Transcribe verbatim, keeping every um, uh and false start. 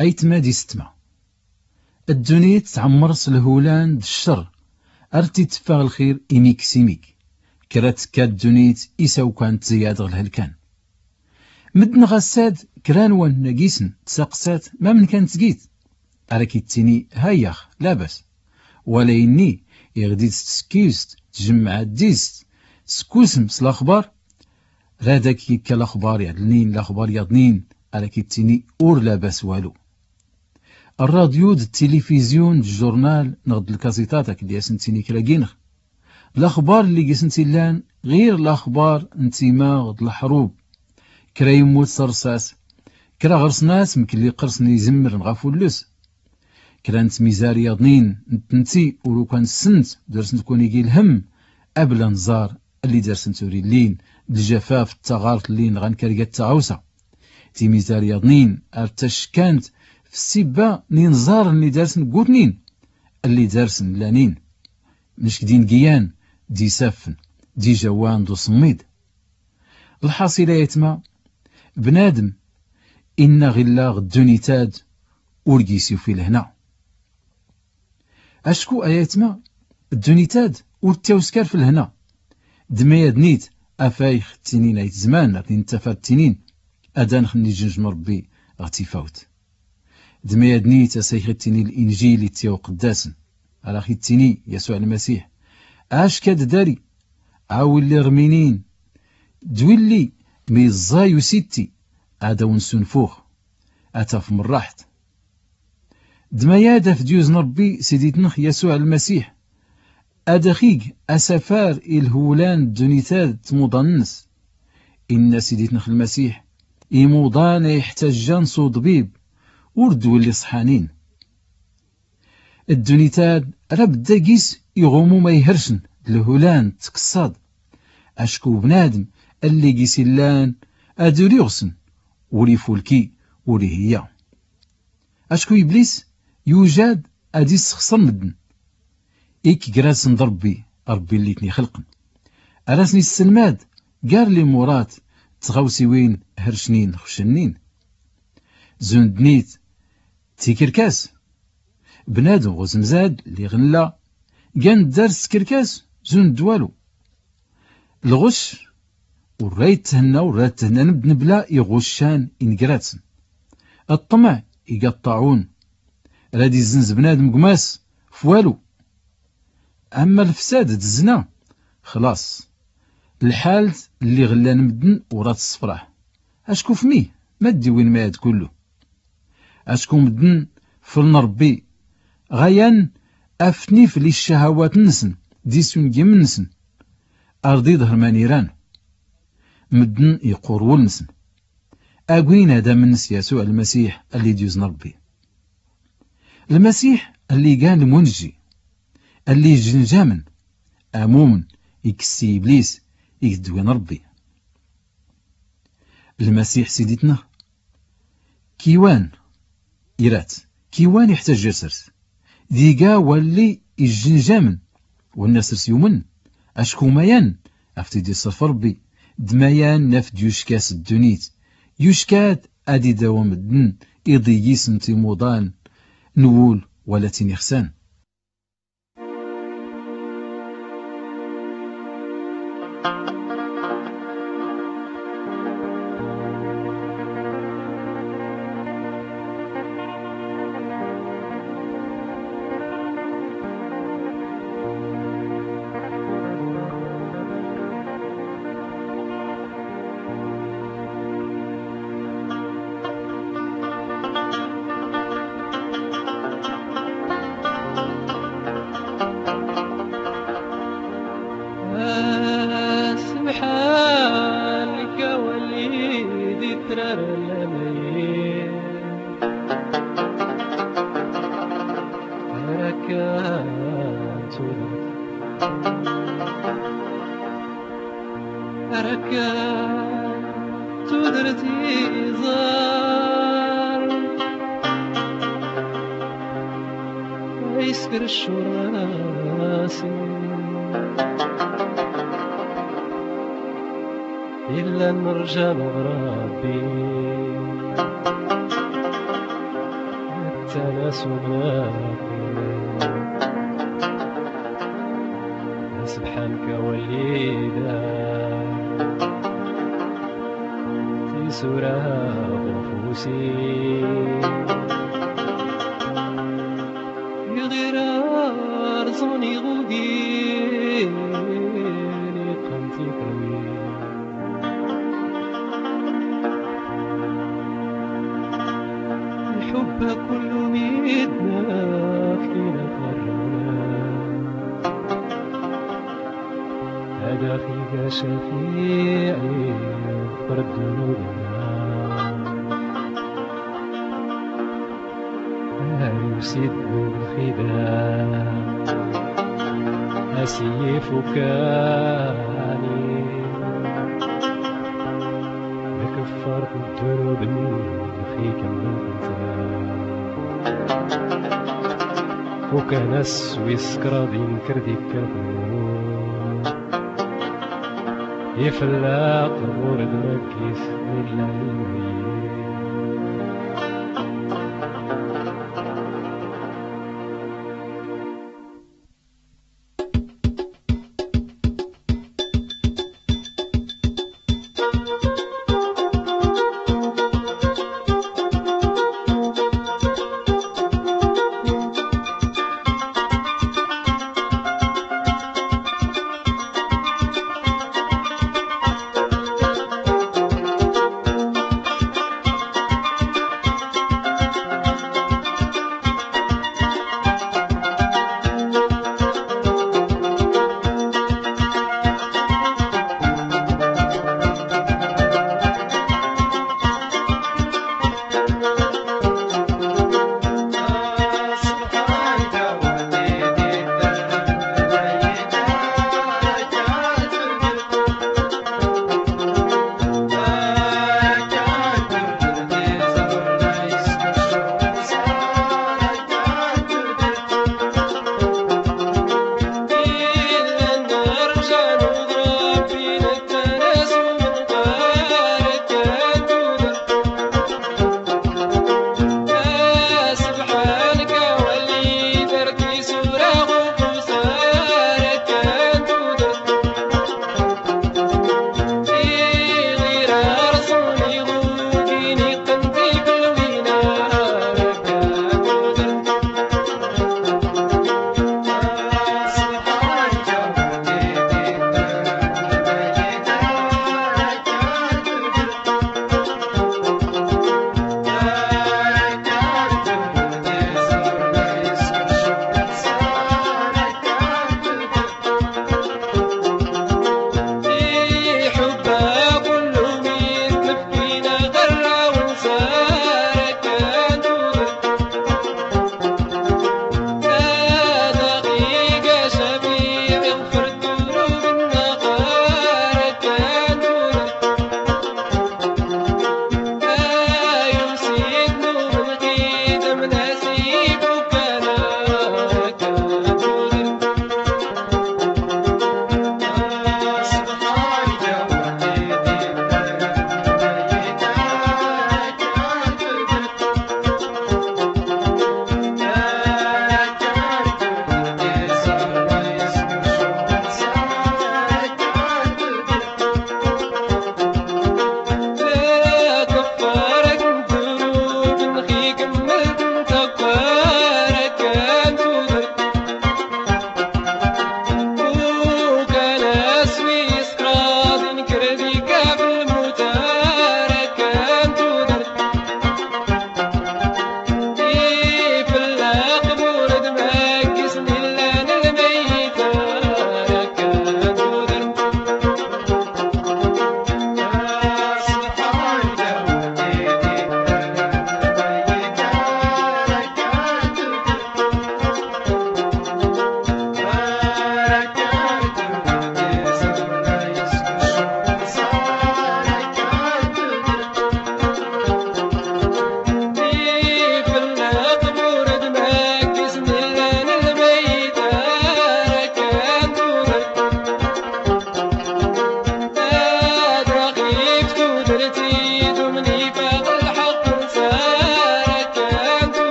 أيتما دي ستما الدنيا تعمرس الهولان د الشر أرتي تفاغ الخير إميك سيميك كرات كاد دونيت إساو كانت زياد غلها الكان مدن غساد كران وان ناقيسن تساقسات ما من كانت تقيت أراكي تيني هايخ لاباس ولا إني يغديت تسكيست تجمع ديست سكوسم سلاخبار رادك يكا الأخبار يعدلنين الأخبار يضنين أراكي تيني أور لاباس والو الراديو د التلفزيون الجورنال نغد الكازيتاتك اللي ياسنتيني كلاقينخ الأخبار اللي قسنتي لان غير الأخبار انتيما غد الحروب كرا يموت صرصاس كرا غرس ناس مكلي قرصني يزمر نغافو اللس كرا نت ميزاري يضنين نتنتي ولو كان سنت درس نكون يجي الهم أبلا نزار اللي درس نتوري اللين الجفاف التغارت اللين غنكرقات التعوسة تي ميزاري يضنين ارتش كانت في السبا نينزار اللي دارسن قوتنين اللي دارسن لانين مش دين قيان دي سافن دي جوان دو صميد الحاصلة يتما بنادم إن غلا غدوني تاد ورقيسيو في الهنا أشكو آياتما الدوني تاد ورتاوسكار في الهنا دميا دنيت أفايخ تنين أيت زمان لكن انتفاد تنين أدان خني جنج مربي غتي فوت دميا دنيت أسايختني الإنجيل تيو قداسن على خيتني يسوع المسيح اش كاد داري عاول لي رمينين دويلي ميزايو ستي عادا ونسنفوخ اتاف من راحت دميادا في ديوز نربي سيدي تنخ يسوع المسيح ادخيق اسفار الهولان دونيتاد تموضنس ان سيدي تنخ المسيح يموضان يحتاجان صود بيب وردو اللي صحانين الدونيتاد راب داقيس يغومو ما يهرشن الهولان تكصاد اشكو بنادم اللي قيسلان ادوري غسن ولي فولكي ولي هي اشكو إبليس يوجد اديس خسر مدن إيك جراسن ضربي ربي اللي تني خلقن أراسني السلماد قار لي مرات تغوسي وين هرشنين خشنين زندنيت تيكركاس بنادم غزمزاد اللي غنلا كان دارس كركاس زون دوالو الغش والرايت تهنا والرات تهنا نبدن بلا يغشان إنقراتسن الطمع يقطعون رادي الزنز بنادم قماس فوالو أما الفساد الزنا خلاص الحال اللي غلا نمدن ورات الصفراح أشكو فميه ما دي وين ما هاد كله أشكو مدن فلن ربي غيان أفني في لي الشهوات نسن ديسون جيم نسن أرضي ظهر مانيران مدن يقورول نسن أقوين هذا من نس يسوع المسيح اللي ديوزن ربي المسيح اللي كان المنجي اللي جنجامن أمومن يكسي إبليس يكدوين ربي المسيح سيدتنا كيوان إيرات كيوان يحتاج جسرس ديقا واللي الجنجامن والناس رسيومن أشكو ميان أفتدي صرف ربي دميان نفد يشكاس الدنيت يشكات أدي دوام الدن إضي يسن تيموضان نقول ولا تنخسان يسكر الشراس إلا نرجع لغرابي تناسنا سبحانك وليدا في سورة غفوسي غير أرزوني غوديني قمتي قوي الحب كل ميدنا فينا فرنا هذا فيك شفيعي فرد ذنوبنا يسد الخداع أسيفك عني كفرت الذنوب فيك من وكان السوي سكرا ينكر ديك يفلاق ورد مكيس من العلمي